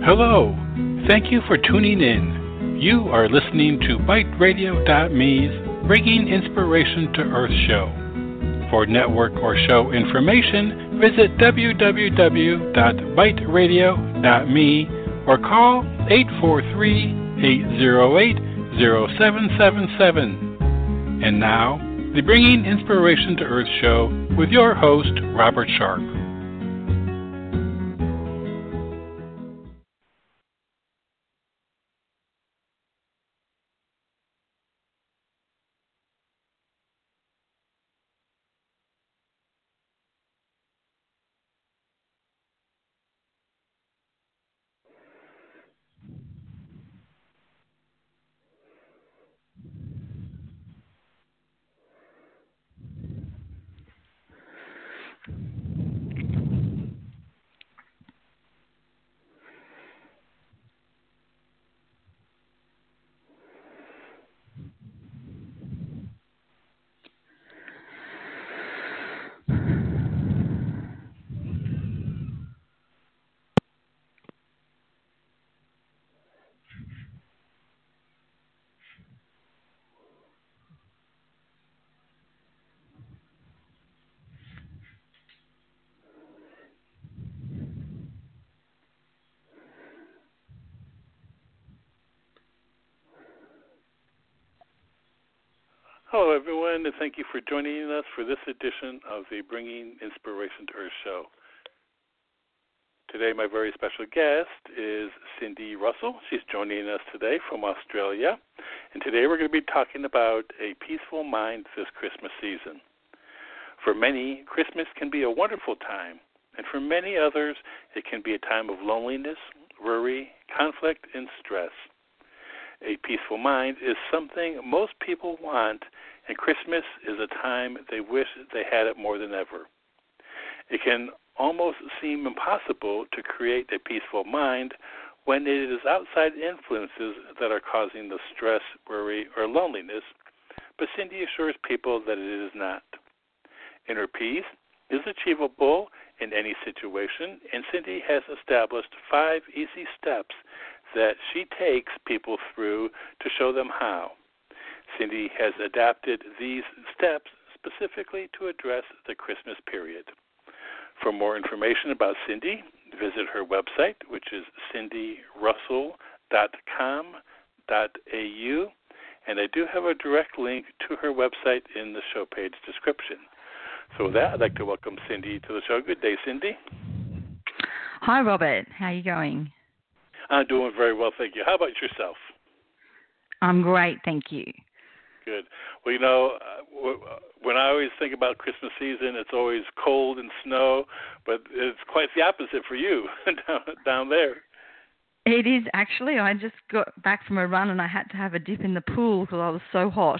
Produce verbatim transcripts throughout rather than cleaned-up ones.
Hello. Thank you for tuning in. You are listening to Byte Radio dot me's Bringing Inspiration to Earth show. For network or show information, visit w w w dot byte radio dot me or call eight four three, eight zero eight, zero seven seven seven. And now, the Bringing Inspiration to Earth show with your host, Robert Sharp. Hello, everyone, and thank you for joining us for this edition of the Bringing Inspiration to Earth show. Today, my very special guest is Cindy Russell. She's joining us today from Australia, and today we're going to be talking about a peaceful mind this Christmas season. For many, Christmas can be a wonderful time, and for many others, it can be a time of loneliness, worry, conflict, and stress. A peaceful mind is something most people want, and Christmas is a time they wish they had it more than ever. It can almost seem impossible to create a peaceful mind when it is outside influences that are causing the stress, worry, or loneliness, but Cindy assures people that it is not. Inner peace is achievable in any situation, and Cindy has established five easy steps that she takes people through to show them how. Cindy has adapted these steps specifically to address the Christmas period. For more information about Cindy, visit her website, which is cindy russell dot com dot a u, and I do have a direct link to her website in the show page description. So with that, I'd like to welcome Cindy to the show. Good day, Cindy. Hi, Robert. How are you going? I'm doing very well, thank you. How about yourself? I'm great, thank you. Good. Well, you know, uh, when I always think about Christmas season, it's always cold and snow, but it's quite the opposite for you down, down there. It is actually. I just got back from a run and I had to have a dip in the pool because I was so hot.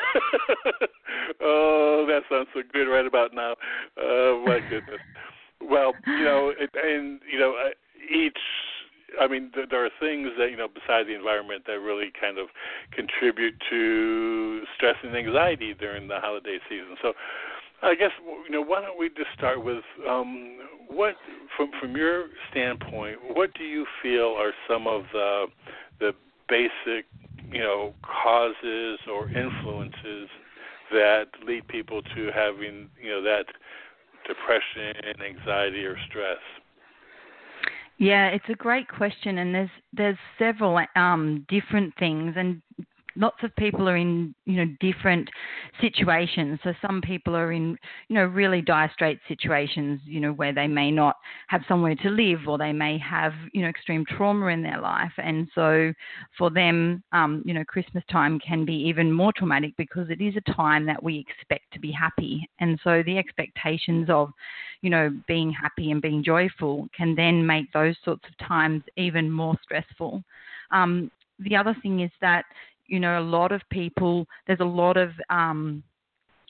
Oh, that sounds so good right about now. Oh, my goodness. Well, you know, it, and, you know, each... I mean, there are things that, you know, besides the environment that really kind of contribute to stress and anxiety during the holiday season. So I guess, you know, why don't we just start with um, what, from from your standpoint, what do you feel are some of the the basic, you know, causes or influences that lead people to having, you know, that depression, anxiety, or stress? Yeah, it's a great question, and there's there's several um, different things, and lots of people are in, you know, different situations. So some people are in, you know, really dire straight situations, you know, where they may not have somewhere to live, or they may have, you know, extreme trauma in their life. And so for them, um, you know, Christmas time can be even more traumatic because it is a time that we expect to be happy. And so the expectations of, you know, being happy and being joyful can then make those sorts of times even more stressful. Um, the other thing is that, you know, a lot of people, there's a lot of um,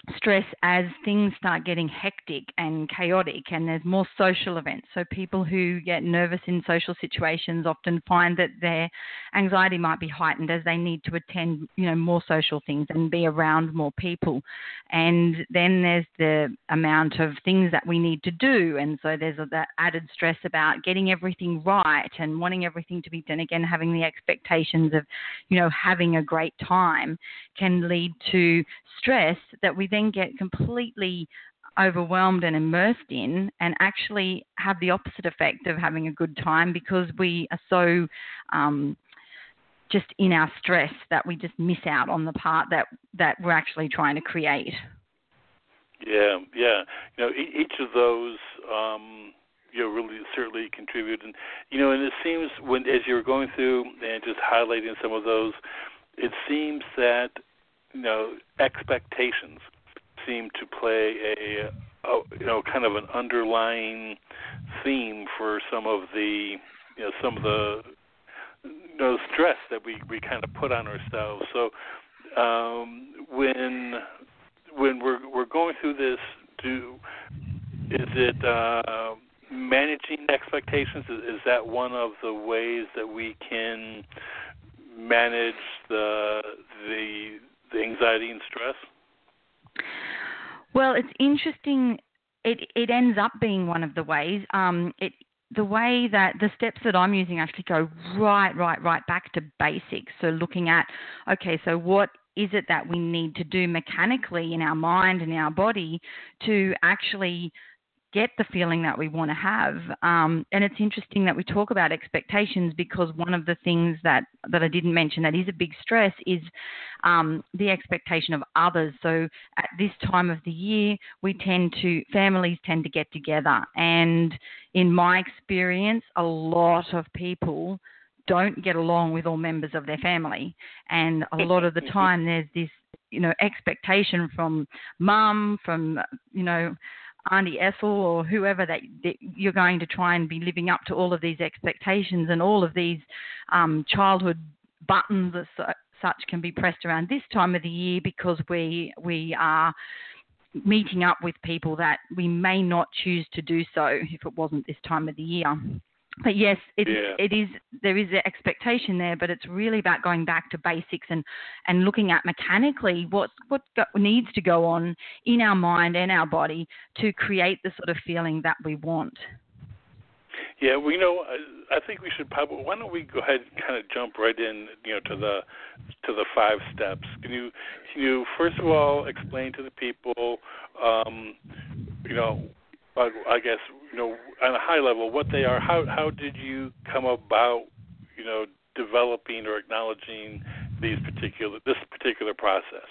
stress as things start getting hectic and chaotic and there's more social events. So people who get nervous in social situations often find that their anxiety might be heightened as they need to attend, you know, more social things and be around more people. And then there's the amount of things that we need to do. And so there's that added stress about getting everything right and wanting everything to be done. Again, having the expectations of, you know, having a great time can lead to stress that we then get completely overwhelmed and immersed in, and actually have the opposite effect of having a good time because we are so um, just in our stress that we just miss out on the part that, that we're actually trying to create. Yeah, yeah. You know, e- each of those, um, you know, really certainly contribute. And, you know, and it seems when, as you were going through and just highlighting some of those, it seems that, you know, expectations seem to play a, a, you know, kind of an underlying theme for some of the, you know, some of the, you know, stress that we, we kind of put on ourselves. So um, when when we're we're going through this, do is it uh, managing expectations? Is, is that one of the ways that we can manage the the the anxiety and stress? Well, it's interesting. It it ends up being one of the ways. Um, it the way that the steps that I'm using actually go right, right, right back to basics. So looking at, okay, so what is it that we need to do mechanically in our mind and our body to actually get the feeling that we want to have. Um, and it's interesting that we talk about expectations because one of the things that, that I didn't mention that is a big stress is um, the expectation of others. So at this time of the year, we tend to, families tend to get together. And in my experience, a lot of people don't get along with all members of their family. And a lot of the time there's this, you know, expectation from mum, from, you know, Auntie Ethel or whoever that, that you're going to try and be living up to all of these expectations, and all of these um, childhood buttons as such can be pressed around this time of the year because we we are meeting up with people that we may not choose to do so if it wasn't this time of the year. But yes, it, yeah. it is. There is an expectation there, but it's really about going back to basics and, and looking at mechanically what what go, needs to go on in our mind and our body to create the sort of feeling that we want. Yeah, well, you know, I, I think we should probably. Why don't we go ahead and kind of jump right in, you know, to the to the five steps? Can you can you first of all explain to the people, um, you know, I, I guess, you know, on a high level, what they are. How how did you come about, you know, developing or acknowledging these particular this particular process?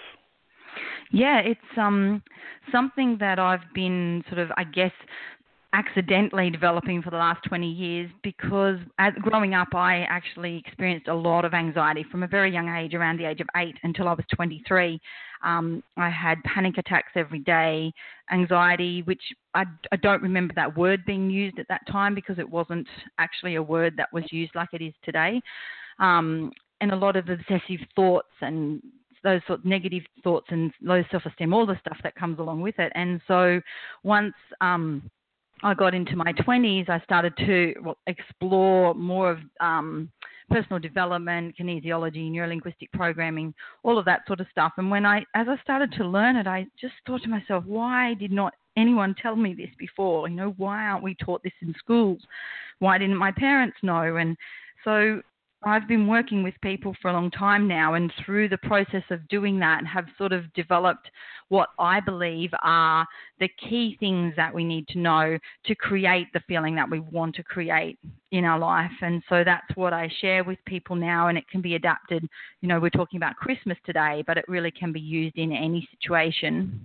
Yeah, it's um something that I've been sort of, I guess, accidentally developing for the last twenty years because as growing up I actually experienced a lot of anxiety from a very young age, around the age of eight until I was twenty-three. Um, I had panic attacks every day, anxiety, which I, I don't remember that word being used at that time because it wasn't actually a word that was used like it is today. Um, and a lot of obsessive thoughts and those sort of negative thoughts and low self-esteem, all the stuff that comes along with it. And so once um, I got into my twenties, I started to well, explore more of um, personal development, kinesiology, neurolinguistic programming, all of that sort of stuff. And when I, as I started to learn it, I just thought to myself, why did not anyone tell me this before? You know, why aren't we taught this in schools? Why didn't my parents know? And so I've been working with people for a long time now, and through the process of doing that have sort of developed what I believe are the key things that we need to know to create the feeling that we want to create in our life. And so that's what I share with people now, and it can be adapted. You know, we're talking about Christmas today, but it really can be used in any situation.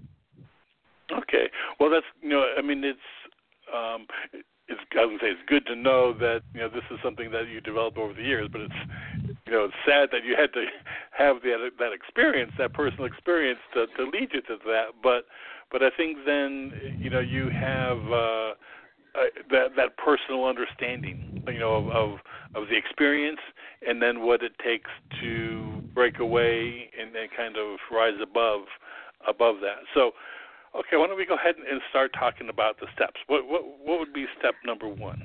Okay. Well, that's, you know, I mean, it's, um, it's, I would say it's good to know that, you know, this is something that you developed over the years, but it's, you know, it's sad that you had to have that that experience, that personal experience to, to lead you to that. But, but I think then, you know, you have uh, uh, that that personal understanding, you know, of, of of the experience, and then what it takes to break away and, and kind of rise above above that. So, okay, why don't we go ahead and start talking about the steps? What what what would be step number one?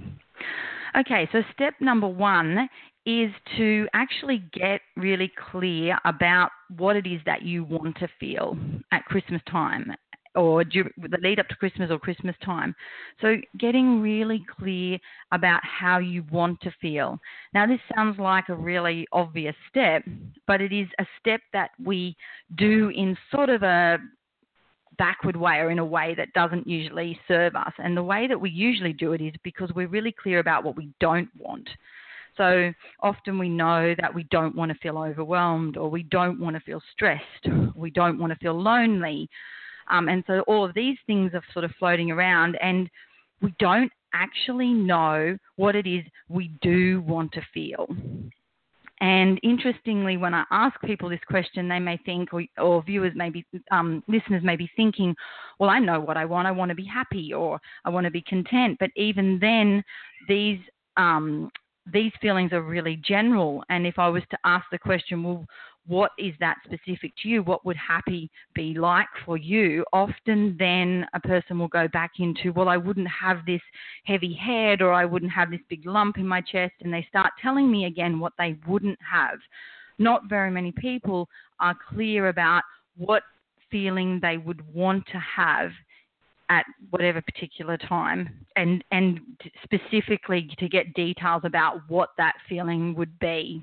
Okay, so step number one is to actually get really clear about what it is that you want to feel at Christmas time, or the lead up to Christmas or Christmas time. So getting really clear about how you want to feel. Now, this sounds like a really obvious step, but it is a step that we do in sort of a backward way, or in a way that doesn't usually serve us. And the way that we usually do it is because we're really clear about what we don't want. So often we know that we don't want to feel overwhelmed, or we don't want to feel stressed, we don't want to feel lonely. Um, and so all of these things are sort of floating around, and we don't actually know what it is we do want to feel. And interestingly, when I ask people this question, they may think, or, or viewers may be, um, listeners may be thinking, well, I know what I want. I want to be happy, or I want to be content. But even then, these um, these feelings are really general. And if I was to ask the question, well, what is that specific to you? What would happy be like for you? Often then a person will go back into, well, I wouldn't have this heavy head, or I wouldn't have this big lump in my chest. And they start telling me again what they wouldn't have. Not very many people are clear about what feeling they would want to have at whatever particular time, and, and specifically to get details about what that feeling would be.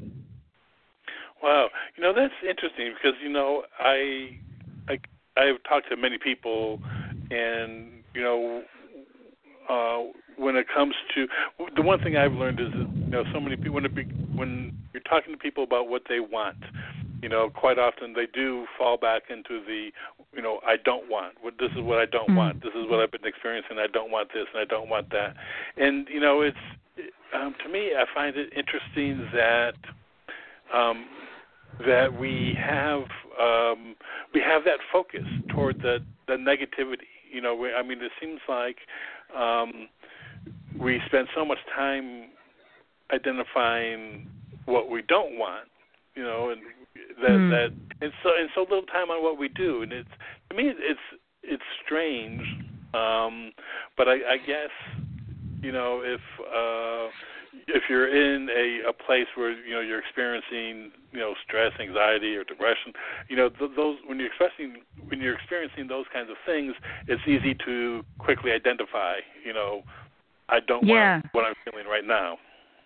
Wow, you know, that's interesting because, you know, I, I I've talked to many people, and, you know, uh, when it comes to, the one thing I've learned is that, you know, so many people, when, it be, when you're talking to people about what they want, you know, quite often they do fall back into the, you know, I don't want. This is what I don't mm. want. This is what I've been experiencing. I don't want this, and I don't want that. And, you know, it's, um, to me, I find it interesting that, um, that we have um, we have that focus toward the, the negativity. You know, we, I mean, it seems like um, we spend so much time identifying what we don't want, you know, and that mm. that and so and so little time on what we do. And it's, to me, it's it's strange, um, but I, I guess, you know, if uh, if you're in a, a place where, you know, you're experiencing, you know, stress, anxiety, or depression, you know, th- those when you're expressing when you're experiencing those kinds of things, it's easy to quickly identify, you know, I don't yeah. want what I'm feeling right now.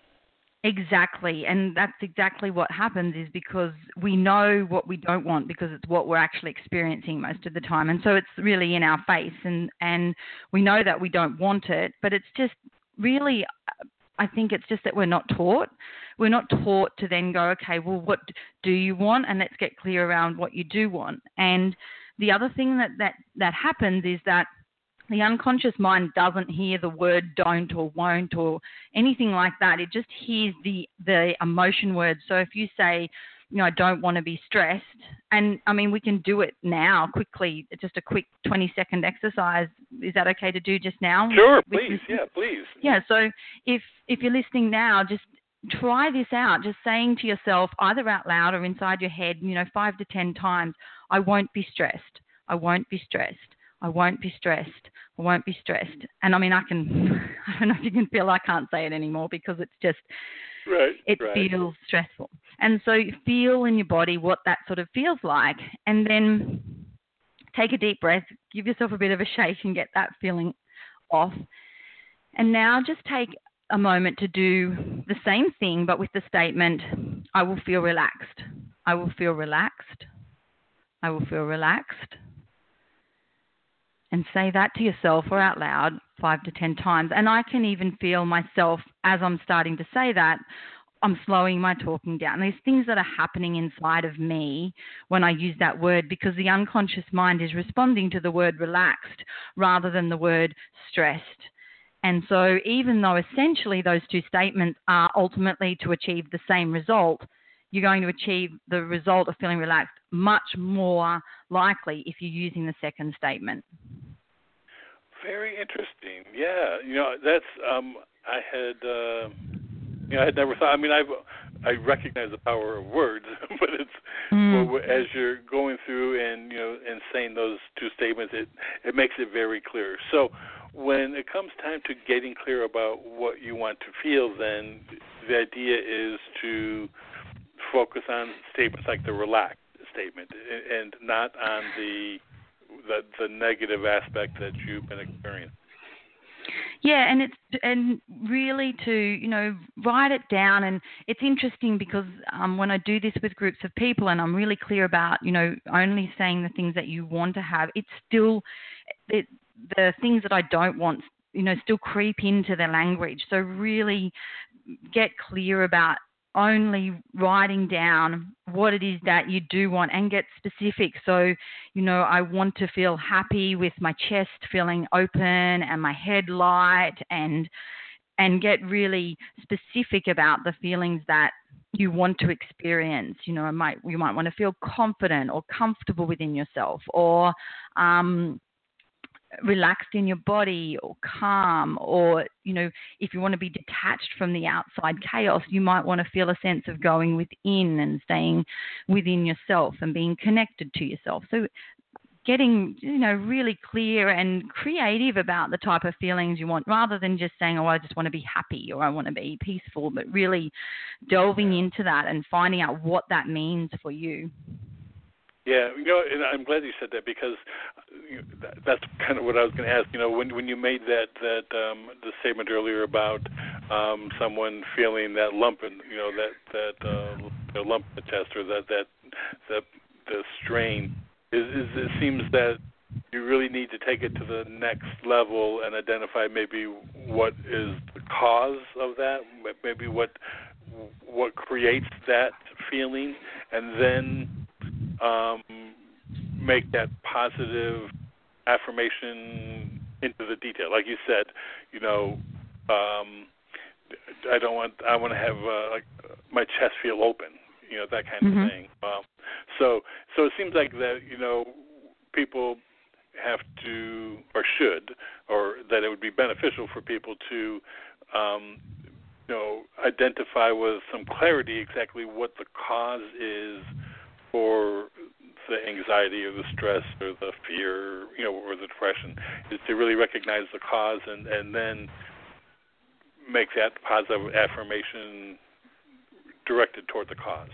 Exactly, and that's exactly what happens, is because we know what we don't want because it's what we're actually experiencing most of the time, and so it's really in our face, and, and we know that we don't want it, but it's just really, I think it's just that we're not taught. We're not taught to then go, okay, well, what do you want? And let's get clear around what you do want. And the other thing that, that, that happens is that the unconscious mind doesn't hear the word don't or won't or anything like that. It just hears the, the emotion word. So if you say, you know, I don't want to be stressed, and I mean, we can do it now quickly. It's just a quick twenty second exercise. Is that okay to do just now? Sure, please. Yeah, please. Yeah. So if, if you're listening now, just try this out, just saying to yourself, either out loud or inside your head, you know, five to ten times, I won't be stressed. I won't be stressed. I won't be stressed. I won't be stressed. And I mean, I can, I don't know if you can feel I can't say it anymore because it's just, right, it right. feels stressful. And so you feel in your body what that sort of feels like, and then take a deep breath, give yourself a bit of a shake and get that feeling off. And now just take a moment to do the same thing, but with the statement, I will feel relaxed. I will feel relaxed. I will feel relaxed. And say that to yourself or out loud five to ten times. And I can even feel myself as I'm starting to say that, I'm slowing my talking down. There's things that are happening inside of me when I use that word, because the unconscious mind is responding to the word relaxed rather than the word stressed. And so even though essentially those two statements are ultimately to achieve the same result, you're going to achieve the result of feeling relaxed much more likely if you're using the second statement. Very interesting. Yeah, you know, that's um, I had uh, you know I had never thought. I mean, I've I recognize the power of words, but it's Mm. but as you're going through and you know and saying those two statements, it it makes it very clear. So when it comes time to getting clear about what you want to feel, then the idea is to focus on statements like the relaxed statement, and not on the the, the negative aspect that you've been experiencing. Yeah, and it's and really to you know write it down, and it's interesting because um, when I do this with groups of people, and I'm really clear about you know only saying the things that you want to have, it's still it, the things that I don't want, you know, still creep into the language. So really get clear about only writing down what it is that you do want and get specific. So, you know, I want to feel happy with my chest feeling open and my head light, and and get really specific about the feelings that you want to experience. You know, I might you might want to feel confident or comfortable within yourself, or um relaxed in your body, or calm, or you know if you want to be detached from the outside chaos, you might want to feel a sense of going within and staying within yourself and being connected to yourself. So getting you know really clear and creative about the type of feelings you want, rather than just saying, oh, I just want to be happy or I want to be peaceful, but really delving into that and finding out what that means for you. Yeah, you know, and I'm glad you said that, because that's kind of what I was going to ask. You know, when when you made that that um, the statement earlier about um, someone feeling that lump in, you know, that that uh, the lump in the chest, or that that that the strain, is, is it seems that you really need to take it to the next level and identify maybe what is the cause of that, maybe what what creates that feeling, and then Um, make that positive affirmation into the detail. Like you said, you know, um, I don't want. I want to have uh, like my chest feel open. You know, that kind mm-hmm. of thing. Um, so, so it seems like that. You know, people have to, or should, or that it would be beneficial for people to, um, you know, identify with some clarity exactly what the cause is for the anxiety or the stress or the fear, you know, or the depression, is to really recognize the cause and, and then make that positive affirmation directed toward the cause.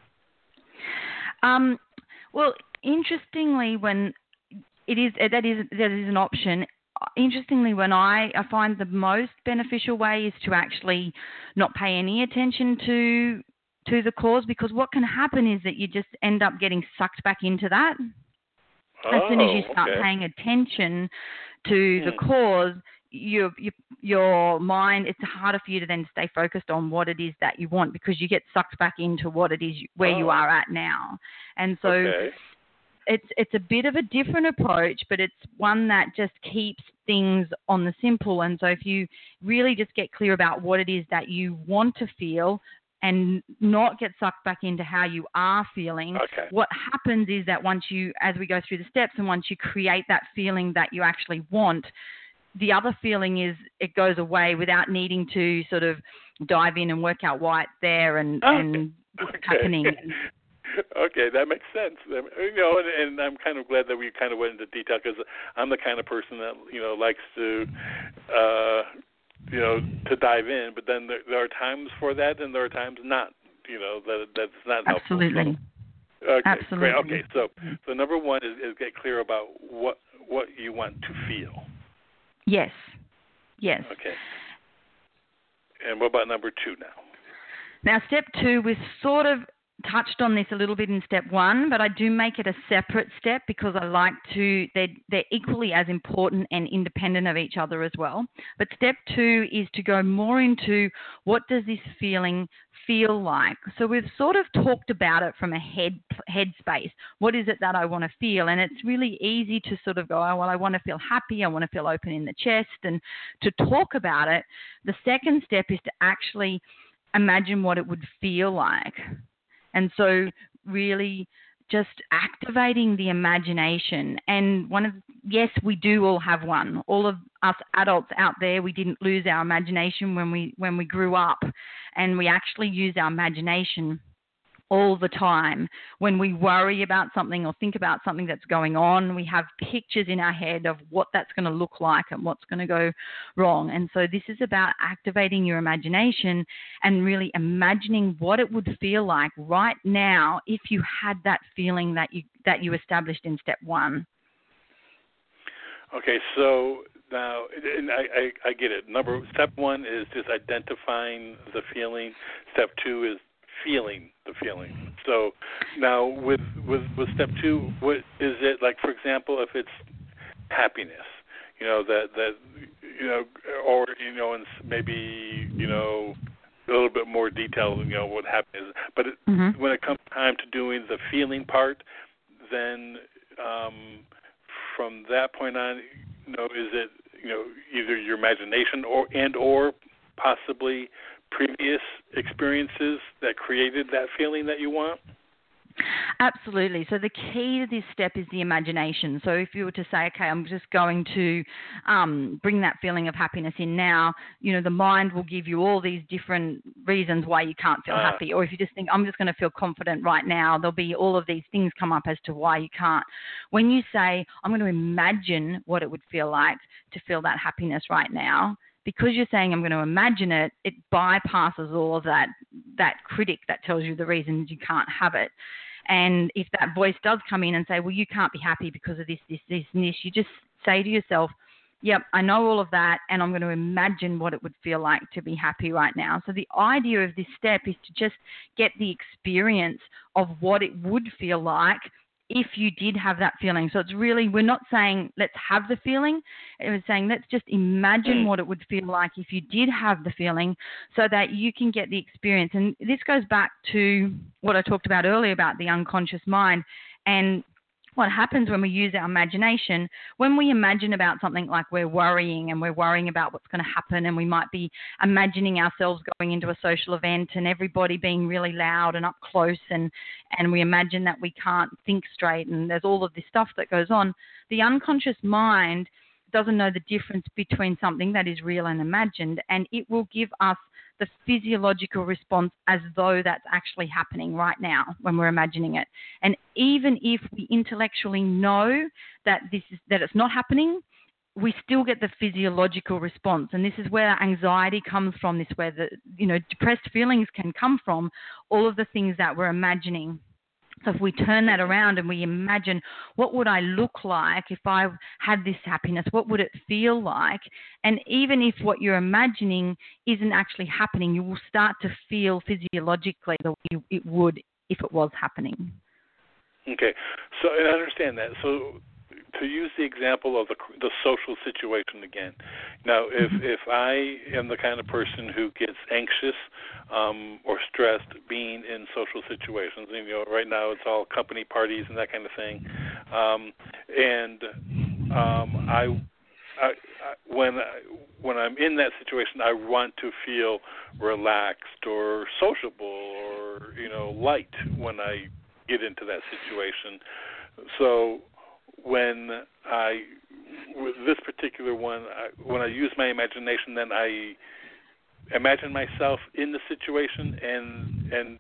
Um, well, interestingly, when it is that is that is an option. Interestingly, when I, I find the most beneficial way is to actually not pay any attention to to the cause, because what can happen is that you just end up getting sucked back into that. Oh, as soon as you start okay. paying attention to hmm. the cause, you, you, your mind, it's harder for you to then stay focused on what it is that you want, because you get sucked back into what it is where oh. you are at now. And so okay. it's it's a bit of a different approach, but it's one that just keeps things on the simple. And so if you really just get clear about what it is that you want to feel, and not get sucked back into how you are feeling. Okay. What happens is that once you, as we go through the steps, and once you create that feeling that you actually want, the other feeling is it goes away without needing to sort of dive in and work out why it's there and, okay. and what's okay. happening. Okay, that makes sense. You know, and, and I'm kind of glad that we kind of went into detail, because I'm the kind of person that, you know, likes to, uh, you know, to dive in, but then there, there are times for that, and there are times not. You know, that that's not helpful. Absolutely. So, okay, Absolutely. great. Okay, so so number one is, is get clear about what what you want to feel. Yes. Yes. Okay. And what about number two now? Now, step two, we've sort of touched on this a little bit in step one, but I do make it a separate step, because I like to, they're, they're equally as important and independent of each other as well. But step two is to go more into, what does this feeling feel like? So we've sort of talked about it from a head head space. What is it that I want to feel? And it's really easy to sort of go, oh, well, I want to feel happy. I want to feel open in the chest. And to talk about it, the second step is to actually imagine what it would feel like. And so really just activating the imagination. And one of, yes, we do all have one. All of us adults out there, we didn't lose our imagination when we when we grew up, and we actually use our imagination all the time. When we worry about something or think about something that's going on, we have pictures in our head of what that's going to look like and what's going to go wrong. And so this is about activating your imagination and really imagining what it would feel like right now if you had that feeling that you that you established in step one. Okay, so now, and I, I, I get it. Number step one is just identifying the feeling. Step two is feeling the feeling. So now with, with with step two, what is it like? For example, if it's happiness, you know that that you know, or you know, and maybe you know a little bit more detail, you know, what happiness is. But it, mm-hmm. when it comes time to doing the feeling part, then um, from that point on, you know, is it you know either your imagination or and or possibly previous experiences that created that feeling that you want? Absolutely. So the key to this step is the imagination. So if you were to say, okay, I'm just going to um, bring that feeling of happiness in now, you know, the mind will give you all these different reasons why you can't feel uh, happy. Or if you just think, I'm just going to feel confident right now, there'll be all of these things come up as to why you can't. When you say, I'm going to imagine what it would feel like to feel that happiness right now, because you're saying I'm going to imagine it, it bypasses all of that that critic that tells you the reasons you can't have it. And if that voice does come in and say, well, you can't be happy because of this, this, this, and this, you just say to yourself, yep, I know all of that, and I'm going to imagine what it would feel like to be happy right now. So the idea of this step is to just get the experience of what it would feel like if you did have that feeling. So it's really, we're not saying let's have the feeling. It was saying let's just imagine what it would feel like if you did have the feeling, so that you can get the experience. And this goes back to what I talked about earlier about the unconscious mind. And what happens when we use our imagination, when we imagine about something like we're worrying and we're worrying about what's going to happen, and we might be imagining ourselves going into a social event and everybody being really loud and up close, and, and we imagine that we can't think straight and there's all of this stuff that goes on. The unconscious mind doesn't know the difference between something that is real and imagined, and it will give us the physiological response as though that's actually happening right now when we're imagining it. And even if we intellectually know that this is that it's not happening, we still get the physiological response. And this is where anxiety comes from, this where the you know depressed feelings can come from, all of the things that we're imagining. So if we turn that around and we imagine, what would I look like if I had this happiness? What would it feel like? And even if what you're imagining isn't actually happening, you will start to feel physiologically the way it would if it was happening. Okay. So and I understand that. So to use the example of the, the social situation again. Now, if if I am the kind of person who gets anxious um, or stressed being in social situations, and, you know, right now it's all company parties and that kind of thing, um, and um, I, I, I when I, when I'm in that situation, I want to feel relaxed or sociable or you know light when I get into that situation. So when I, with this particular one, I, when I use my imagination, then I imagine myself in the situation and and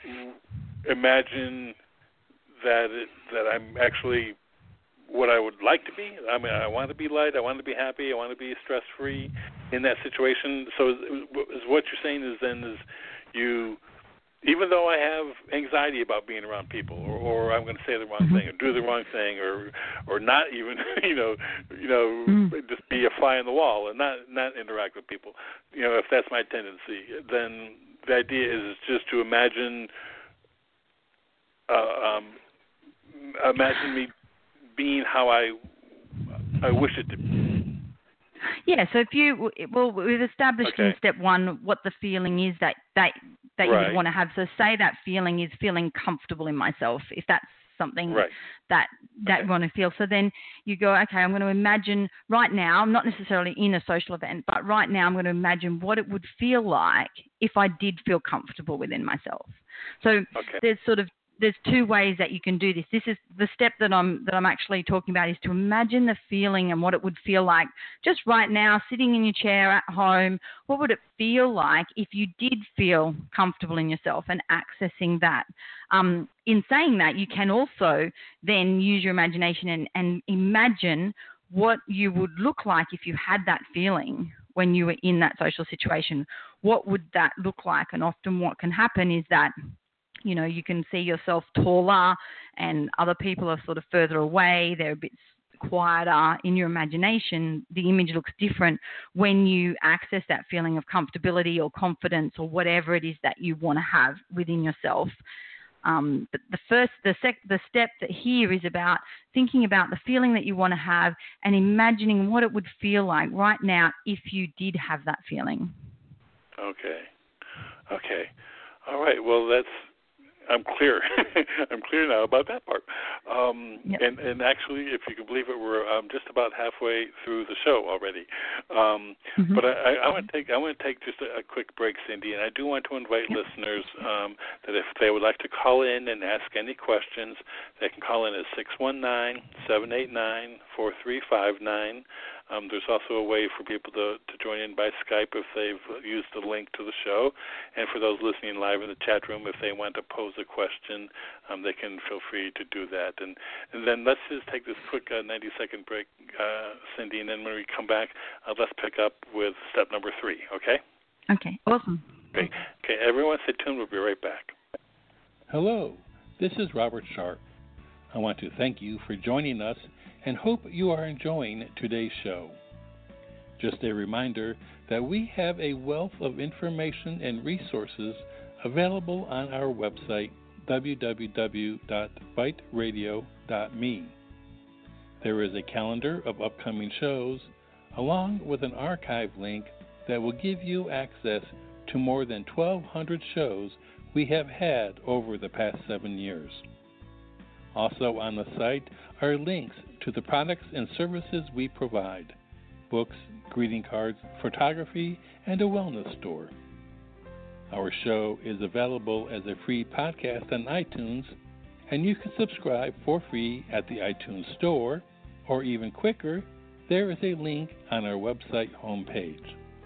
imagine that it, that I'm actually what I would like to be. I mean, I want to be light, I want to be happy, I want to be stress-free in that situation. So is, is what you're saying is then is you, even though I have anxiety about being around people, or, or I'm going to say the wrong thing, or do the wrong thing, or or not even, you know, you know, mm. just be a fly on the wall and not not interact with people. You know, if that's my tendency, then the idea is just to imagine, uh, um, imagine me being how I I wish it to be. Yeah, so if you, well, we've established okay. in step one what the feeling is that, that, that right. you would want to have. So say that feeling is feeling comfortable in myself, if that's something right. that that okay. you want to feel. So then you go, okay, I'm going to imagine right now, I'm not necessarily in a social event, but right now I'm going to imagine what it would feel like if I did feel comfortable within myself. So okay. there's sort of there's two ways that you can do this. This is the step that I'm that I'm actually talking about, is to imagine the feeling and what it would feel like just right now, sitting in your chair at home. What would it feel like if you did feel comfortable in yourself, and accessing that? Um, in saying that, you can also then use your imagination and, and imagine what you would look like if you had that feeling when you were in that social situation. What would that look like? And often what can happen is that, you know, you can see yourself taller and other people are sort of further away. They're a bit quieter. In your imagination, the image looks different when you access that feeling of comfortability or confidence or whatever it is that you want to have within yourself. Um, but the first, the sec, the step that here is about thinking about the feeling that you want to have and imagining what it would feel like right now if you did have that feeling. Okay. Okay. All right. Well, that's, I'm clear. I'm clear now about that part. Um, yep. and, and actually, if you can believe it, we're um, just about halfway through the show already. Um, mm-hmm. But I, I, I want to take I want to take just a, a quick break, Cindy, and I do want to invite yep. listeners um, that if they would like to call in and ask any questions, they can call in at six one nine, seven eight nine, four three five nine. Um, there's also a way for people to, to join in by Skype if they've used the link to the show. And for those listening live in the chat room, if they want to pose a question, um, they can feel free to do that. And, and then let's just take this quick uh, ninety-second break, uh, Cindy, and then when we come back, uh, let's pick up with step number three, okay? Okay, awesome. Okay, okay, everyone stay tuned. We'll be right back. Hello, this is Robert Sharp. I want to thank you for joining us and hope you are enjoying today's show. Just a reminder that we have a wealth of information and resources available on our website, w w w dot byte radio dot me. There is a calendar of upcoming shows, along with an archive link that will give you access to more than twelve hundred shows we have had over the past seven years. Also on the site are links to the products and services we provide: books, greeting cards, photography, and a wellness store. Our show is available as a free podcast on iTunes, and you can subscribe for free at the iTunes Store, or even quicker, there is a link on our website homepage.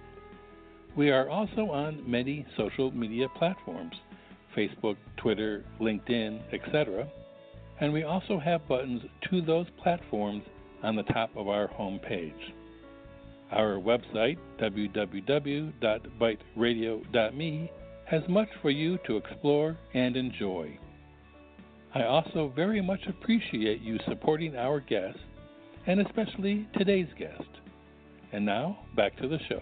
We are also on many social media platforms: Facebook, Twitter, LinkedIn, et cetera, and we also have buttons to those platforms on the top of our homepage. Our website, w w w dot byte radio dot me, has much for you to explore and enjoy. I also very much appreciate you supporting our guests, and especially today's guest. And now, back to the show.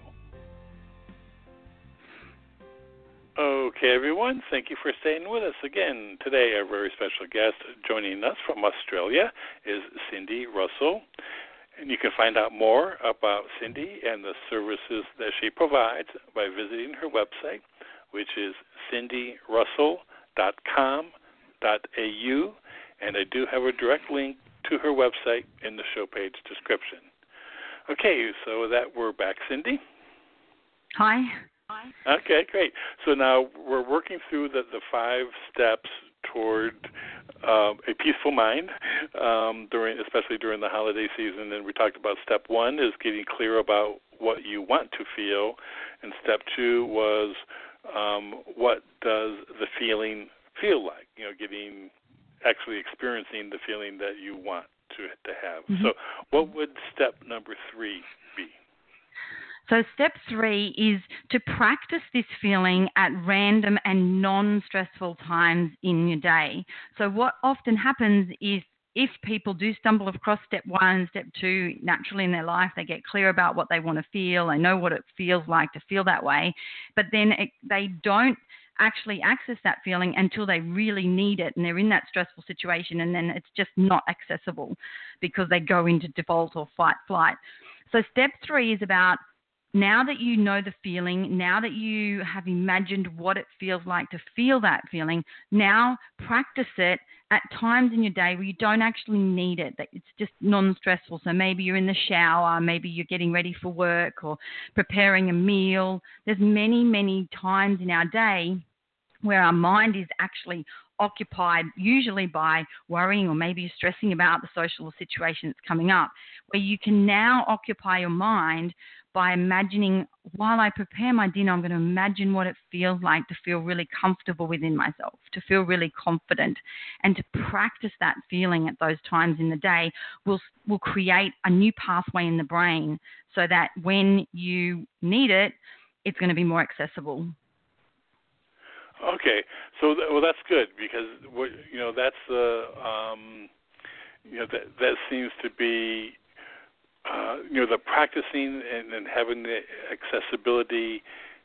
Okay, everyone, thank you for staying with us. Again, today our very special guest joining us from Australia is Cindy Russell. And you can find out more about Cindy and the services that she provides by visiting her website, which is cindy russell dot com dot a u. And I do have a direct link to her website in the show page description. Okay, so with that, we're back, Cindy. Hi. Okay, great. So now we're working through the, the five steps toward um, a peaceful mind, um, during, especially during the holiday season. And we talked about step one is getting clear about what you want to feel, and step two was um, what does the feeling feel like? You know, getting actually experiencing the feeling that you want to to have. Mm-hmm. So, what would step number three be? So step three is to practice this feeling at random and non-stressful times in your day. So what often happens is if people do stumble across step one and step two naturally in their life, they get clear about what they want to feel, they know what it feels like to feel that way, but then it, they don't actually access that feeling until they really need it and they're in that stressful situation, and then it's just not accessible because they go into default or fight flight. So step three is about, now that you know the feeling, now that you have imagined what it feels like to feel that feeling, now practice it at times in your day where you don't actually need it, that it's just non-stressful. So maybe you're in the shower, maybe you're getting ready for work or preparing a meal. There's many, many times in our day where our mind is actually occupied usually by worrying or maybe you're stressing about the social situation that's coming up, where you can now occupy your mind by imagining, while I prepare my dinner, I'm going to imagine what it feels like to feel really comfortable within myself, to feel really confident, and to practice that feeling at those times in the day will will create a new pathway in the brain so that when you need it, it's going to be more accessible. Okay, so th- well, that's good because what you know that's the um, you know that that seems to be uh, you know the practicing and, and having the accessibility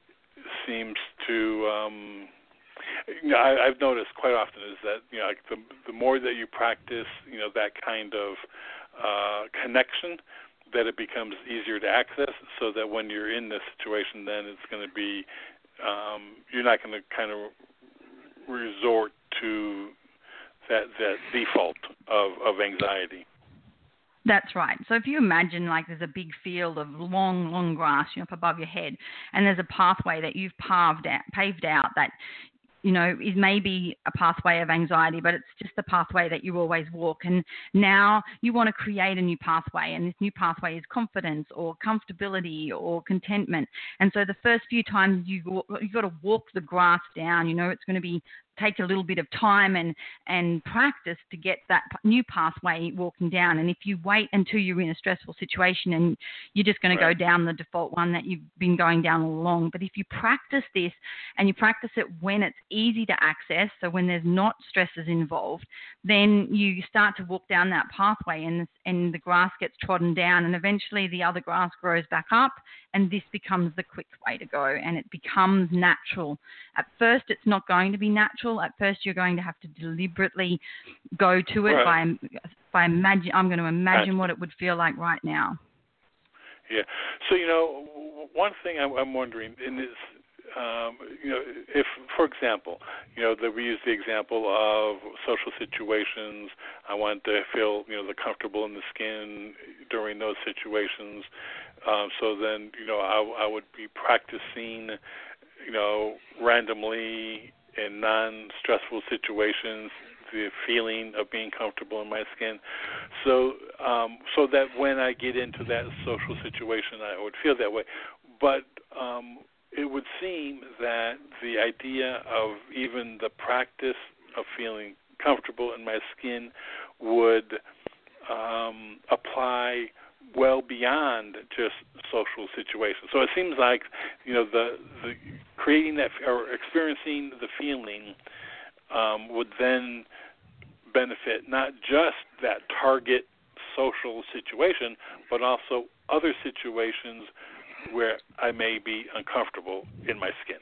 seems to um, you know I, I've noticed quite often is that you know like the the more that you practice you know that kind of uh, connection, that it becomes easier to access, so that when you're in this situation, then it's going to be Um, you're not going to kind of resort to that that default of, of anxiety. That's right. So if you imagine like there's a big field of long, long grass, you know, up above your head, and there's a pathway that you've paved out, paved out that, you know, is maybe a pathway of anxiety, but it's just the pathway that you always walk. And now you want to create a new pathway, and this new pathway is confidence or comfortability or contentment. And so the first few times you you've got to walk the grass down, you know, it's going to be take a little bit of time and, and practice to get that new pathway walking down. And if you wait until you're in a stressful situation and you're just going Right. to go down the default one that you've been going down all along. But if you practice this and you practice it when it's easy to access, so when there's not stresses involved, then you start to walk down that pathway and, and the grass gets trodden down, and eventually the other grass grows back up, and this becomes the quick way to go, and it becomes natural. At first, it's not going to be natural. At first, you're going to have to deliberately go to it Right. by by imagine. I'm going to imagine Gotcha. what it would feel like right now. Yeah. So you know, w- one thing I'm, I'm wondering, and is um, you know, if, for example, you know, that we use the example of social situations. I want to feel, you know, the comfortable in the skin during those situations. Um, so then, you know, I, I would be practicing, you know, randomly in non-stressful situations, the feeling of being comfortable in my skin, so um, so that when I get into that social situation, I would feel that way. But um, it would seem that the idea of even the practice of feeling comfortable in my skin would um, apply well beyond just social situations. So it seems like, you know, the, the creating that or experiencing the feeling um, would then benefit not just that target social situation, but also other situations where I may be uncomfortable in my skin.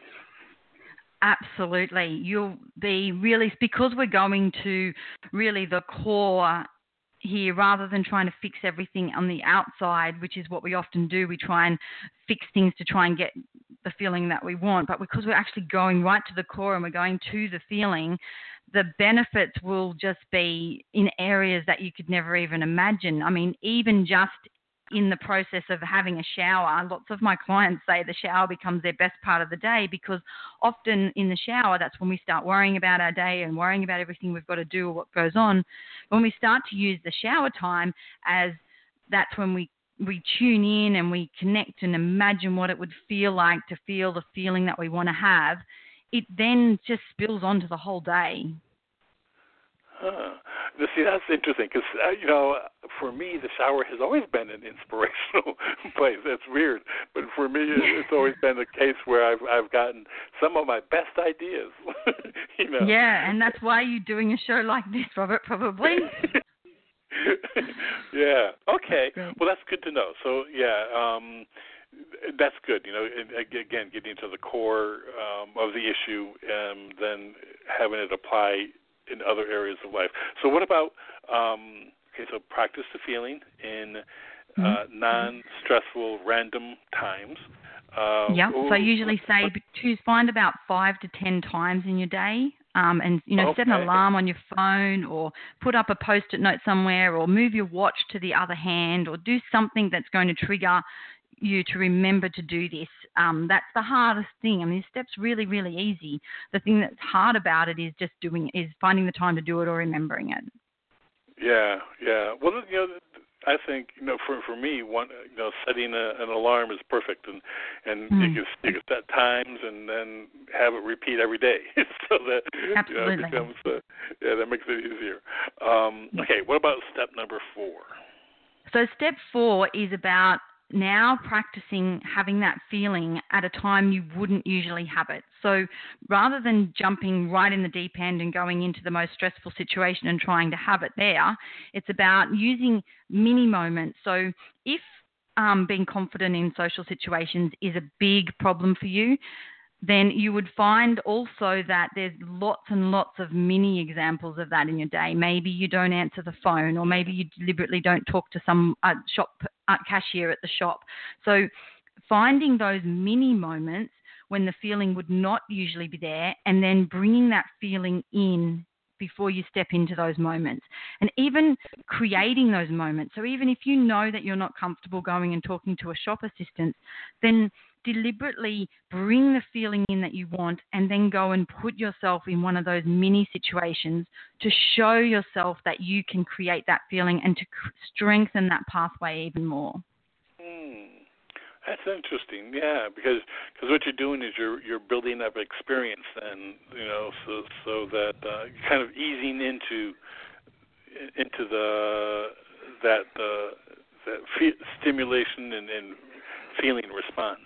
Absolutely. You'll be really, because we're going to really the core here rather than trying to fix everything on the outside, which is what we often do. We try and fix things to try and get the feeling that we want. But because we're actually going right to the core and we're going to the feeling, the benefits will just be in areas that you could never even imagine. I mean, even just in the process of having a shower, lots of my clients say the shower becomes their best part of the day, because often in the shower, that's when we start worrying about our day and worrying about everything we've got to do or what goes on. When we start to use the shower time as that's when we, we tune in and we connect and imagine what it would feel like to feel the feeling that we want to have, it then just spills onto the whole day. Huh. See, that's interesting because, uh, you know, for me, the shower has always been an inspirational place. That's weird. But for me, it's always been the case where I've I've gotten some of my best ideas, you know. Yeah, and that's why you're doing a show like this, Robert, probably. Yeah. Okay. Great. Well, that's good to know. So, yeah, um, that's good. You know, and again, getting to the core um, of the issue and then having it apply in other areas of life. So what about, um, okay, so practice the feeling in uh, mm-hmm. non-stressful, random times. Uh, yeah, so I usually say choose, find about five to ten times in your day. Um, and, you know, okay. set an alarm on your phone or put up a Post-it note somewhere or move your watch to the other hand or do something that's going to trigger you to remember to do this. Um, that's the hardest thing. I mean, this step's really, really easy. The thing that's hard about it is just doing, is finding the time to do it or remembering it. Yeah, yeah. Well, you know, I think, you know, for for me, one, you know, setting a, an alarm is perfect, and and mm. you, can, you can set times and then have it repeat every day, so that Absolutely. you know, it becomes uh, yeah, that makes it easier. Um, okay, what about step number four? So step four is about now practicing having that feeling at a time you wouldn't usually have it. So rather than jumping right in the deep end and going into the most stressful situation and trying to have it there, it's about using mini moments. So if um, being confident in social situations is a big problem for you, then you would find also that there's lots and lots of mini examples of that in your day. Maybe you don't answer the phone, or maybe you deliberately don't talk to some uh, shop uh, cashier at the shop. So finding those mini moments when the feeling would not usually be there, and then bringing that feeling in before you step into those moments, and even creating those moments. So even if you know that you're not comfortable going and talking to a shop assistant, then deliberately bring the feeling in that you want, and then go and put yourself in one of those mini situations to show yourself that you can create that feeling and to strengthen that pathway even more. Hmm. That's interesting, yeah, because cause what you're doing is you're you're building up experience, and you know, so so that uh, kind of easing into into the that uh, that fe- stimulation and, and feeling response.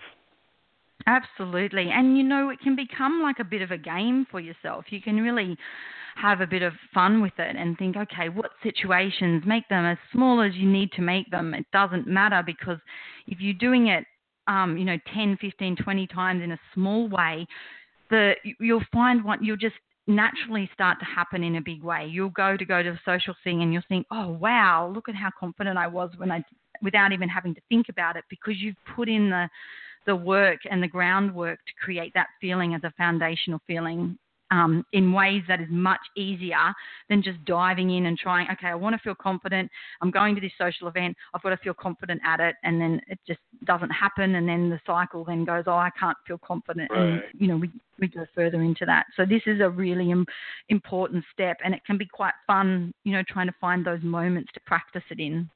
Absolutely. And, you know, it can become like a bit of a game for yourself. You can really have a bit of fun with it and think, okay, what situations, make them as small as you need to make them. It doesn't matter, because if you're doing it, um, you know, ten, fifteen, twenty times in a small way, the you'll find what you'll just naturally start to happen in a big way. You'll go to go to a social thing and you'll think, oh, wow, look at how confident I was when I, without even having to think about it, because you've put in the the work and the groundwork to create that feeling as a foundational feeling um, in ways that is much easier than just diving in and trying, okay, I want to feel confident. I'm going to this social event. I've got to feel confident at it. And then it just doesn't happen. And then the cycle then goes, oh, I can't feel confident. Right. And, you know, we, we go further into that. So this is a really im- important step, and it can be quite fun, you know, trying to find those moments to practice it in.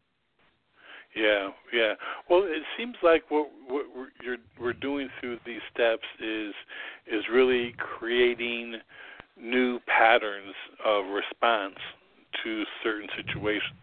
Yeah, yeah. Well, it seems like what, what we're, you're, we're doing through these steps is is really creating new patterns of response to certain situations.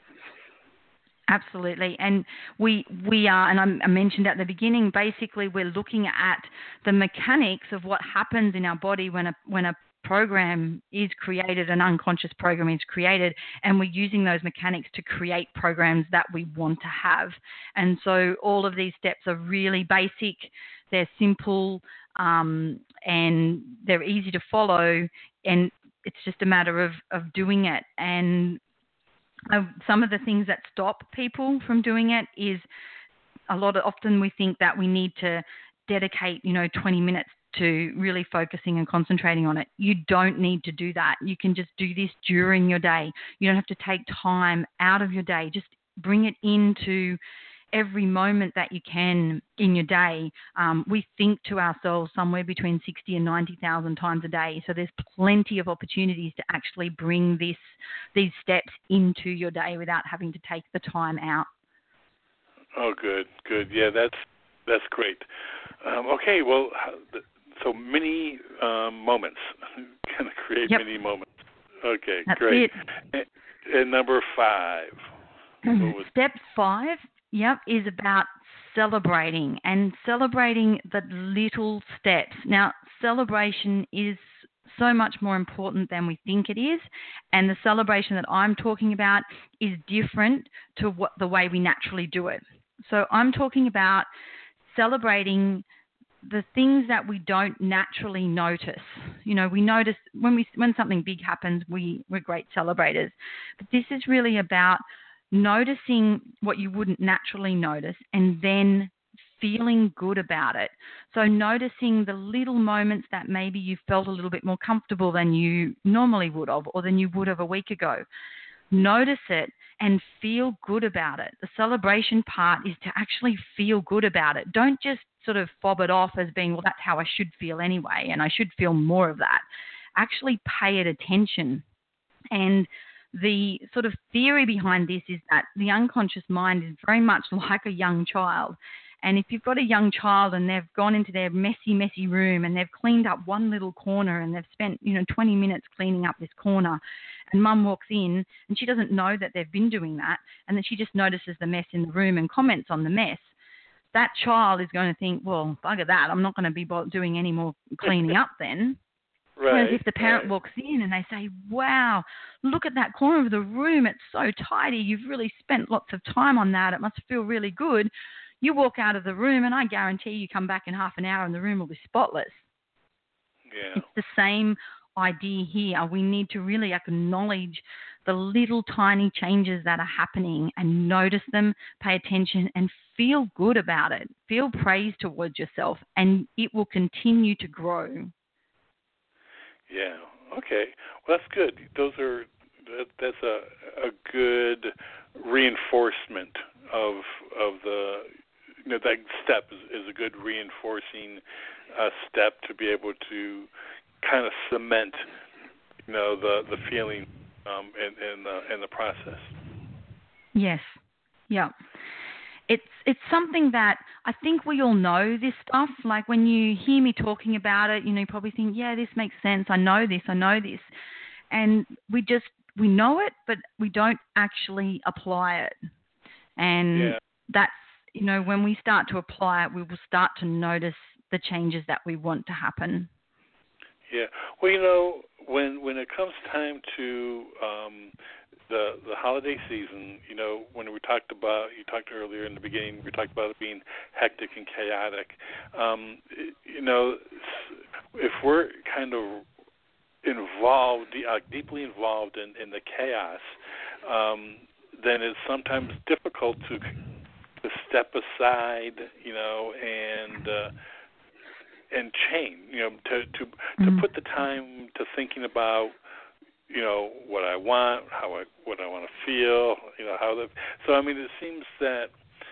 Absolutely. And we we are, and I mentioned at the beginning, basically we're looking at the mechanics of what happens in our body when a when a program is created, an unconscious program is created, and we're using those mechanics to create programs that we want to have. And so all of these steps are really basic, they're simple, um, and they're easy to follow, and it's just a matter of, of doing it. And uh, some of the things that stop people from doing it is a lot of, often we think that we need to dedicate, you know, twenty minutes to really focusing and concentrating on it. You don't need to do that. You can just do this during your day. You don't have to take time out of your day. Just bring it into every moment that you can in your day. Um, we think to ourselves somewhere between sixty and ninety thousand times a day. So there's plenty of opportunities to actually bring this these steps into your day without having to take the time out. Oh, good, good. Yeah, that's that's great. Um, okay, well, so many um, moments. Kind of create Yep. many moments. Okay, That's great. it. And, and number five. What was Step five, yep, is about celebrating and celebrating the little steps. Now, celebration is so much more important than we think it is, and the celebration that I'm talking about is different to what the way we naturally do it. So I'm talking about celebrating the things that we don't naturally notice. You know, we notice when we when something big happens, we, we're great celebrators. But this is really about noticing what you wouldn't naturally notice and then feeling good about it. So noticing the little moments that maybe you felt a little bit more comfortable than you normally would have, or than you would have a week ago. Notice it and feel good about it. The celebration part is to actually feel good about it. Don't just sort of fob it off as being, well, that's how I should feel anyway, and I should feel more of that. Actually pay it attention. And the sort of theory behind this is that the unconscious mind is very much like a young child. And if you've got a young child and they've gone into their messy, messy room and they've cleaned up one little corner and they've spent, you know, twenty minutes cleaning up this corner, and mum walks in and she doesn't know that they've been doing that, and then she just notices the mess in the room and comments on the mess, that child is going to think, well, bugger that, I'm not going to be doing any more cleaning up then. Right, Whereas if the parent right. walks in and they say, wow, look at that corner of the room, it's so tidy, you've really spent lots of time on that, it must feel really good. You walk out of the room and I guarantee you come back in half an hour and the room will be spotless. Yeah. It's the same idea here. We need to really acknowledge the little tiny changes that are happening and notice them, pay attention, and feel good about it. Feel praise towards yourself, and it will continue to grow. Yeah. Okay. Well, that's good. Those are that, that's a a good reinforcement of of the you know that step is, is a good reinforcing uh, step to be able to kind of cement you know the the feeling um, in in the in the process. Yes. Yeah. It's it's something that I think we all know this stuff. Like when you hear me talking about it, you know, you probably think, yeah, this makes sense. I know this. I know this. And we just, we know it, but we don't actually apply it. And yeah. that's, you know, when we start to apply it, we will start to notice the changes that we want to happen. Yeah. Well, you know, when when it comes time to um, the the holiday season, you know, when we talked about, you talked earlier in the beginning, we talked about it being hectic and chaotic. Um, you know, if we're kind of involved, uh, deeply involved in, in the chaos, um, then it's sometimes difficult to to step aside, you know, and uh, and change, you know, to to Mm-hmm. to put the time to thinking about, you know, what I want, how I what I want to feel, you know, how the. So I mean, it seems that,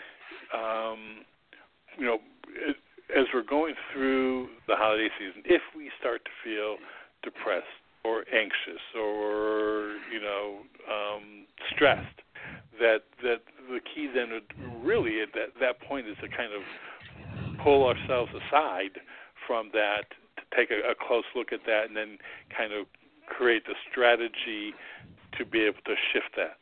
um, you know, it, as we're going through the holiday season, if we start to feel depressed or anxious or you know um, stressed, that that the key then would really at that that point is to kind of pull ourselves aside from that, to take a, a close look at that, and then kind of create the strategy to be able to shift that.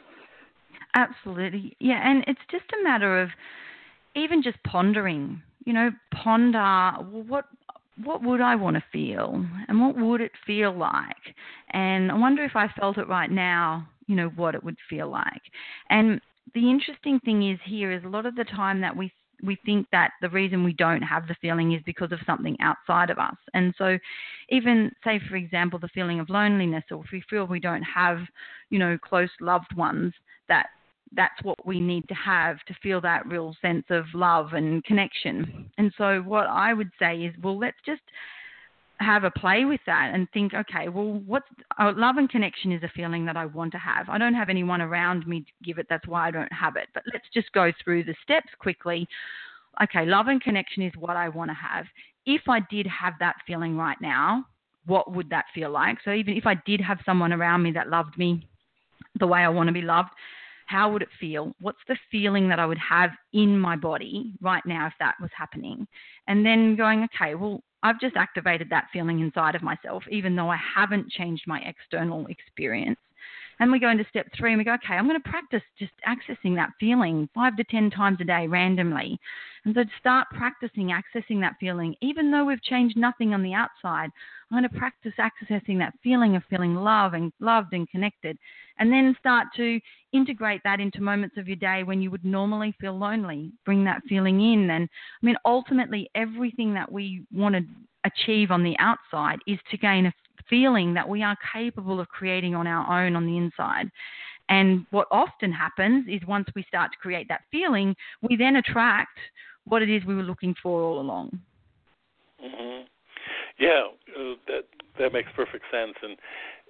Absolutely. Yeah, and it's just a matter of even just pondering, you know, ponder, well, what what would I want to feel and what would it feel like? And I wonder if I felt it right now, you know, what it would feel like. And the interesting thing is here is a lot of the time that we we think that the reason we don't have the feeling is because of something outside of us. And so even, say, for example, the feeling of loneliness, or if we feel we don't have, you know, close loved ones, that that's what we need to have to feel that real sense of love and connection. And so what I would say is, well, let's just have a play with that and think, okay, well, what's oh, love and connection is a feeling that I want to have. I don't have anyone around me to give it. That's why I don't have it. But let's just go through the steps quickly. Okay, love and connection is what I want to have. If I did have that feeling right now, what would that feel like? So even if I did have someone around me that loved me the way I want to be loved, how would it feel? What's the feeling that I would have in my body right now if that was happening? And then going, okay, well, I've just activated that feeling inside of myself, even though I haven't changed my external experience. And we go into step three and we go, okay, I'm going to practice just accessing that feeling five to ten times a day randomly. And so to start practicing accessing that feeling, even though we've changed nothing on the outside, I'm going to practice accessing that feeling of feeling loved and loved and connected. And then start to integrate that into moments of your day when you would normally feel lonely. Bring that feeling in. And I mean, ultimately, everything that we want to achieve on the outside is to gain a feeling that we are capable of creating on our own on the inside. And what often happens is once we start to create that feeling, we then attract what it is we were looking for all along. Mm-hmm. Yeah, uh, that that makes perfect sense. And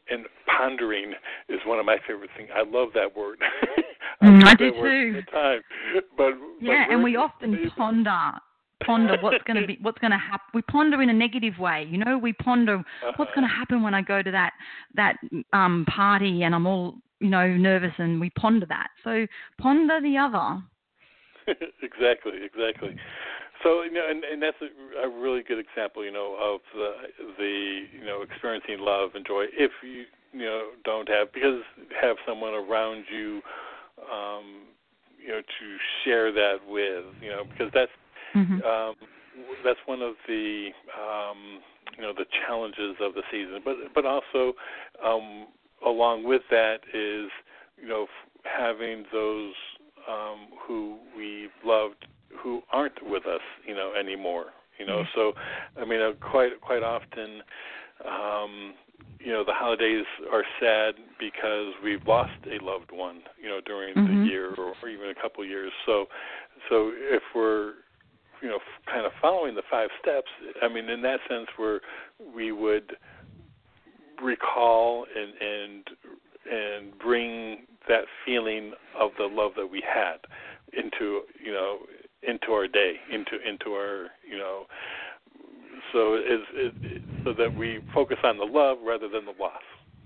and pondering is one of my favorite things. I love that word. I, mm, I do that word too. all the time. But, yeah, but and we often ponder. Ponder what's going to be, what's going to happen. We ponder in a negative way, you know. We ponder uh-huh. what's going to happen when I go to that that um, party and I'm all, you know, nervous, and we ponder that. So ponder the other. exactly, exactly. So you know, and, and that's a, a really good example, you know, of the the you know experiencing love and joy. If you you know don't have because have someone around you, um, you know, to share that with, you know, because that's. Mm-hmm. Um, that's one of the um, you know the challenges of the season, but but also um, along with that is you know having those um, who we loved who aren't with us you know anymore. You know, mm-hmm. so I mean uh, quite quite often um, you know the holidays are sad because we've lost a loved one you know during mm-hmm. the year or, or even a couple of years. So so if we're you know, kind of following the five steps, I mean, in that sense, where we would recall and and and bring that feeling of the love that we had into, you know, into our day, into into our, you know, so is it, so that we focus on the love rather than the loss.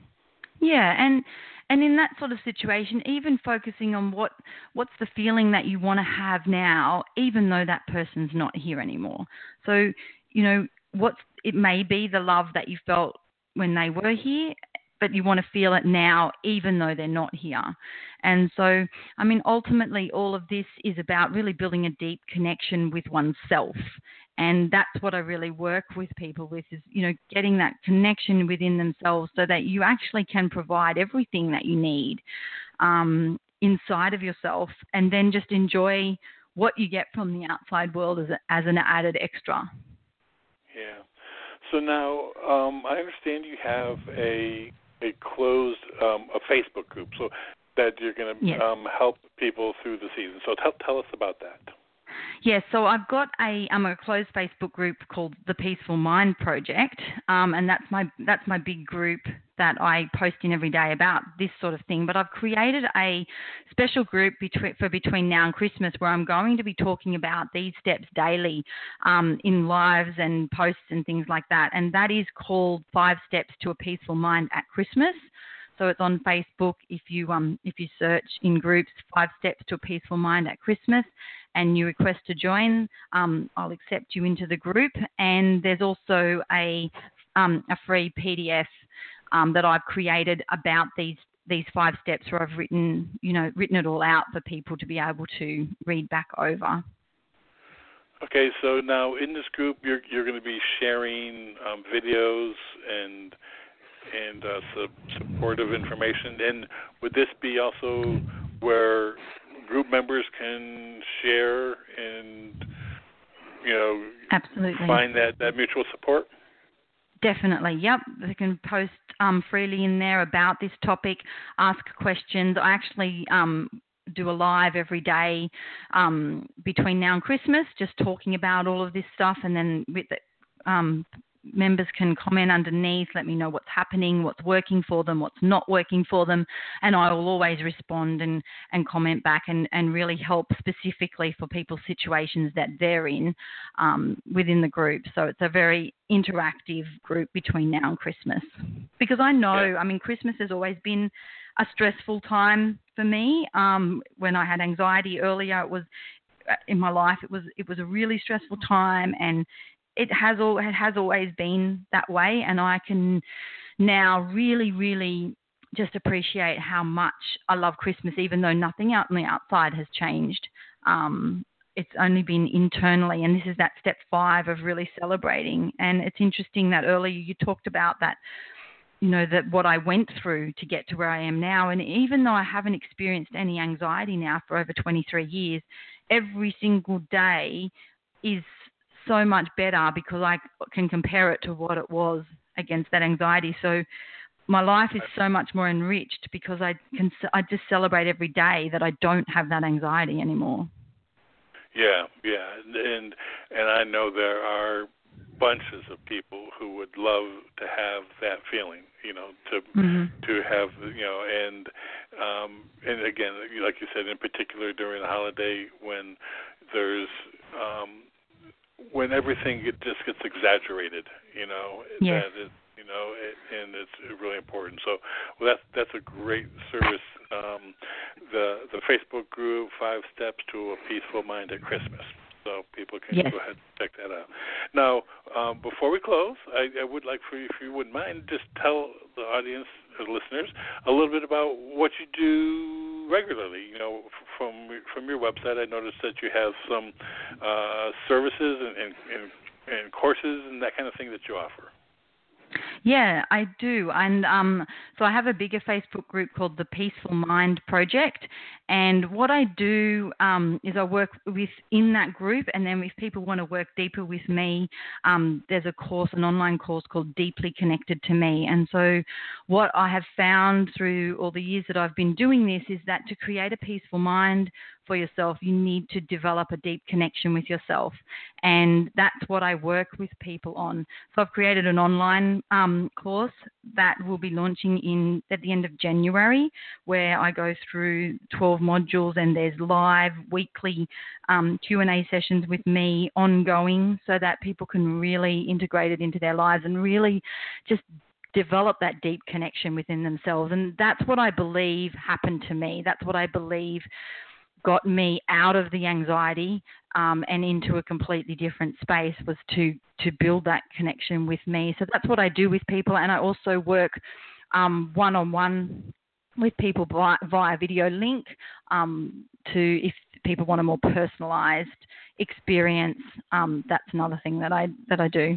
Yeah, and. And in that sort of situation, even focusing on what what's the feeling that you want to have now, even though that person's not here anymore. So, you know, what's it may be the love that you felt when they were here, but you want to feel it now, even though they're not here. And so, I mean, ultimately, all of this is about really building a deep connection with oneself. And that's what I really work with people with is, you know, getting that connection within themselves so that you actually can provide everything that you need um, inside of yourself, and then just enjoy what you get from the outside world as, a, as an added extra. Yeah. So now um, I understand you have a a closed um, a Facebook group, so that you're going to yes. um, help people through the season. So tell tell us about that. Yes, yeah, so I've got a um, a closed Facebook group called the Peaceful Mind Project, um, and that's my that's my big group that I post in every day about this sort of thing. But I've created a special group between, for between now and Christmas where I'm going to be talking about these steps daily um, in lives and posts and things like that. And that is called Five Steps to a Peaceful Mind at Christmas. So it's on Facebook. If you um if you search in groups Five Steps to a Peaceful Mind at Christmas, and you request to join, um, I'll accept you into the group. And there's also a um, a free P D F um, that I've created about these these five steps, where I've written you know written it all out for people to be able to read back over. Okay, so now in this group, you're you're going to be sharing um, videos and. and uh, su- supportive information. And would this be also where group members can share and, you know, absolutely find that, that mutual support? Definitely, yep. They can post um, freely in there about this topic, ask questions. I actually um, do a live every day um, between now and Christmas, just talking about all of this stuff, and then with the, um, members can comment underneath, let me know what's happening, what's working for them, what's not working for them, and I will always respond and, and comment back and, and really help specifically for people's situations that they're in um, within the group. So it's a very interactive group between now and Christmas. Because I know, yeah. I mean, Christmas has always been a stressful time for me. Um, when I had anxiety earlier, it was in my life, it was it was a really stressful time, and It has all it has always been that way, and I can now really, really just appreciate how much I love Christmas, even though nothing out on the outside has changed. Um, it's only been internally, and this is that step five of really celebrating. And it's interesting that earlier you talked about that, you know, that what I went through to get to where I am now. And even though I haven't experienced any anxiety now for over twenty-three years, every single day is so much better because I can compare it to what it was against that anxiety. So my life is so much more enriched because I can I just celebrate every day that I don't have that anxiety anymore. Yeah, yeah, and and I know there are bunches of people who would love to have that feeling, you know, to mm-hmm. to have, you know, and um, and again, like you said, in particular during the holiday when there's um, when everything it just gets exaggerated, you know, yes. that is, you know, it, and it's really important. So, well, that's that's a great service. Um, the the Facebook group, Five Steps to a Peaceful Mind at Christmas. So people can yes. go ahead and check that out. Now, um, before we close, I, I would like for you, if you wouldn't mind, just tell the audience, the listeners, a little bit about what you do regularly. You know, from from your website, I noticed that you have some uh, services and, and, and, and courses and that kind of thing that you offer. Yeah, I do. And um, so I have a bigger Facebook group called the Peaceful Mind Project. And what I do um, is I work within that group. And then if people want to work deeper with me, um, there's a course, an online course called Deeply Connected to Me. And so what I have found through all the years that I've been doing this is that to create a peaceful mind for yourself, you need to develop a deep connection with yourself. And that's what I work with people on. So I've created an online um, course that will be launching in at the end of January, where I go through twelve modules, and there's live weekly um, Q and A sessions with me ongoing, so that people can really integrate it into their lives and really just develop that deep connection within themselves. And that's what I believe happened to me. That's what I believe got me out of the anxiety um, and into a completely different space, was to to build that connection with me. So that's what I do with people. And I also work um, one-on-one with people via, via video link um, to, if people want a more personalized experience, um, that's another thing that I that I do.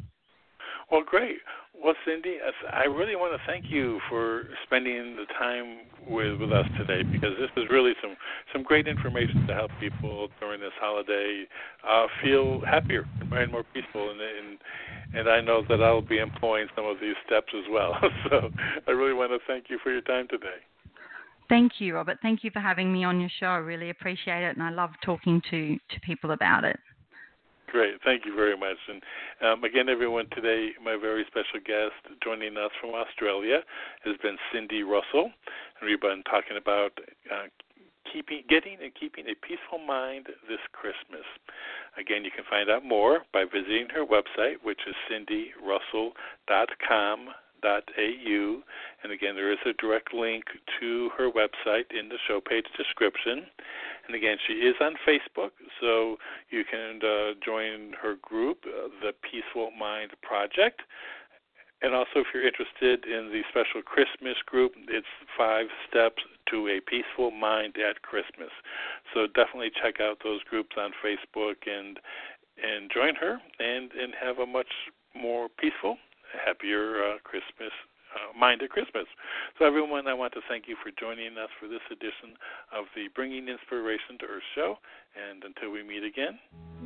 Well, great. Well, Cindy, I really want to thank you for spending the time with, with us today, because this is really some, some great information to help people during this holiday uh, feel happier and more peaceful. And, and and I know that I'll be employing some of these steps as well. So I really want to thank you for your time today. Thank you, Robert. Thank you for having me on your show. I really appreciate it, and I love talking to, to people about it. Great. Thank you very much. And um, again, everyone, today my very special guest joining us from Australia has been Cindy Russell, and we've been talking about uh, keeping, getting and keeping a peaceful mind this Christmas. Again, you can find out more by visiting her website, which is cindy russell dot com. .au, and again, there is a direct link to her website in the show page description. And again, she is on Facebook, so you can uh, join her group, uh, the Peaceful Mind Project. And also, if you're interested in the special Christmas group, it's Five Steps to a Peaceful Mind at Christmas. So definitely check out those groups on Facebook and and join her and, and have a much more peaceful, happier uh, Christmas uh, mind at Christmas. So everyone, I want to thank you for joining us for this edition of the Bringing Inspiration to Earth show. And until we meet again.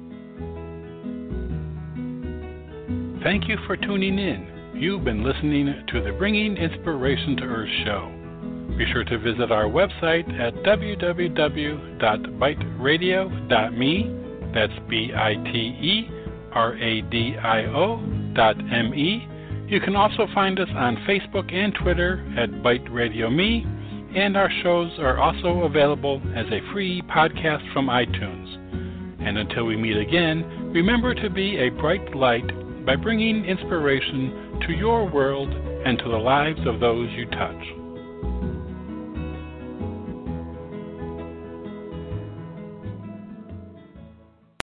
Thank you for tuning in. You've been listening to the Bringing Inspiration to Earth show. Be sure to visit our website at w w w dot bite radio dot m e. That's B I T E R A D I O dot M E. You can also find us on Facebook and Twitter at Bite Radio Me, and our shows are also available as a free podcast from iTunes. And until we meet again, remember to be a bright light by bringing inspiration to your world and to the lives of those you touch.